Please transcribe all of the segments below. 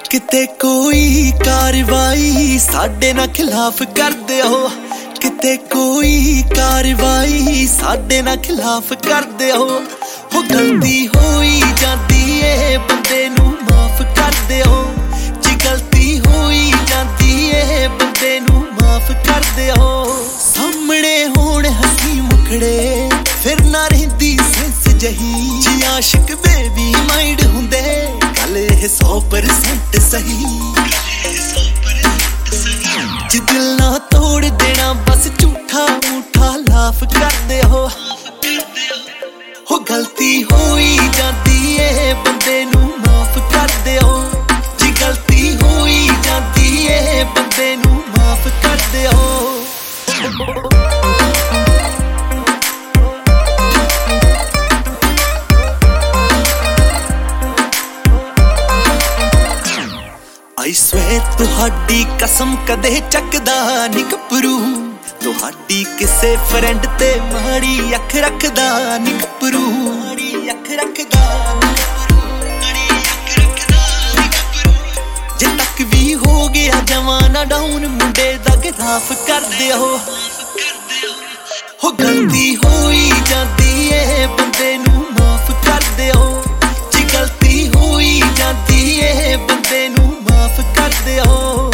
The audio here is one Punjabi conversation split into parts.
ਕਿਤੇ ਕੋਈ ਕਾਰਵਾਈ ਸਾਡੇ ਨਾਲ ਖਿਲਾਫ ਕਰਦੇ ਹੋ, ਕਿਤੇ ਕੋਈ ਕਾਰਵਾਈ ਸਾਡੇ ਨਾਲ ਖਿਲਾਫ ਕਰਦੇ ਹੋ। ਗਲਤੀ ਹੋਈ ਜਾਂਦੀ ਏ ਬੰਦੇ ਨੂੰ ਮਾਫ ਕਰਦੇ ਹੋ, ਜੇ ਗਲਤੀ ਹੋਈ ਜਾਂਦੀ ਏ ਬੰਦੇ ਨੂੰ ਮਾਫ ਕਰਦੇ ਹੋ। ਸਾਹਮਣੇ ਹੋਣ ਹੱਸੀ ਮੁਖੜੇ ਫਿਰ ਨਾ ਰਹਿੰਦੀ ਸੈਂਸ ਜਹੀ, ਜੀ ਆਸ਼ਿਕ ਬੇਬੀ ਮਾਈਂਡ ਹੁੰਦੇ ਗੱਲ ਇਹ 100% ਸਹੀ। ਜੇ ਦਿਲ ਨਾ ਤੋੜ ਦੇਣਾ ਬਸ ਝੂਠਾ ਮੂਠਾ ਲਾਫ ਕਰਦੇ ਹੋ। ਗਲਤੀ ਹੋਈ ਜਾਂਦੀ ਏ ਬੰਦੇ ਨੂੰ ਮਾਫ ਕਰਦੇ ਹੋ, ਜੇ ਗਲਤੀ ਹੋਈ ਜਾਂਦੀ ਏ ਬੰਦੇ ਨੂੰ ਮਾਫ ਕਰਦੇ ਹੋ। I swear ਤੁਹਾਡੀ ਕਸਮ ਕਦੇ ਚੱਕਦਾ ਨੀ ਗੱਭਰੂ, ਤੁਹਾਡੀ ਕਿਸੇ ਫਰੈਂਡ ਤੇ ਮਾੜੀ ਅੱਖ ਰੱਖਦਾ ਨੀ ਗੱਭਰੂ, ਮਾੜੀ ਅੱਖ ਰੱਖਦਾ ਜੇ ਤੱਕ ਵੀ ਹੋ ਗਿਆ ਜਵਾਨਾ ਡਾਊਨ ਮੁੰਡੇ ਦਾ ਗਰਾਫ ਕਰਦੇ ਹੋ। ਗਲਤੀ ਹੋਈ ਜਾਂਦੀ ਏ ਬੰਦੇ ਨੂੰ ਮਾਫ ਕਰਦੇ ਹੋ, ਜੇ ਗਲਤੀ ਹੋਈ ਜਾਂਦੀ ਏ ਬੰਦੇ ਨੂੰ ਮਾਫ ਕਰਦੇ ਹੋ।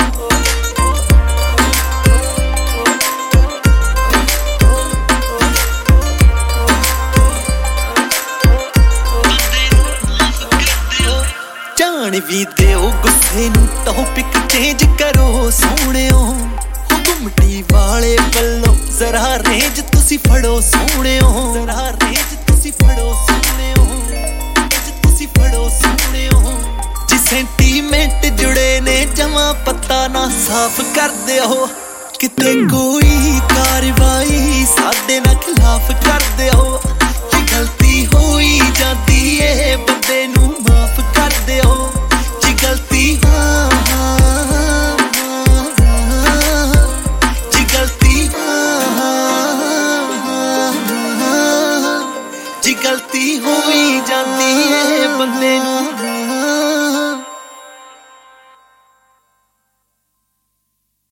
ਜਾਣ ਵੀ ਦਿਓ ਗੁੱਸੇ ਨੂੰ, ਟੌਪਿਕ ਚੇਂਜ ਕਰੋ ਸੋਹਣਿਓ। ਗੁੰਮਟੀ ਵਾਲੇ ਵੱਲੋਂ ਜ਼ਰਾ ਰੇਂਜ ਤੁਸੀਂ ਫੜੋ ਸੋਹਣਿਓ, ਜ਼ਰਾ ਰੇਂਜ ਤੁਸੀਂ ਫੜੋ ਸੋਹਣਿਓ, ਤੁਸੀਂ ਫੜੋ ਸੋਹਣਿਓ। ਜੀ ਸੈਂਟੀਮੈਂਟ ਜੁੜੇ ਨੇ ਜਮਾਂ ਪਤਾ ਨਾ ਸਾਫ਼ ਕਰਦੇ ਹੋ, ਕਿਤੇ ਕੋਈ ਕਾਰਵਾਈ ਸਾਡੇ ਨਾਲ ਖਿਲਾਫ ਕਰਦੇ ਹੋ। ਗਲਤੀ ਹੋਈ ਜਾਂਦੀ ਏ ਬੰਦੇ ਨੂੰ ਮਾਫ ਕਰਦੇ ਹੋ, ਜੇ ਗਲਤੀ ਜੇ ਗਲਤੀ ਜੇ ਗਲਤੀ ਹੋਈ ਜਾਂਦੀ ਏ ਬੰਦੇ ਨੂੰ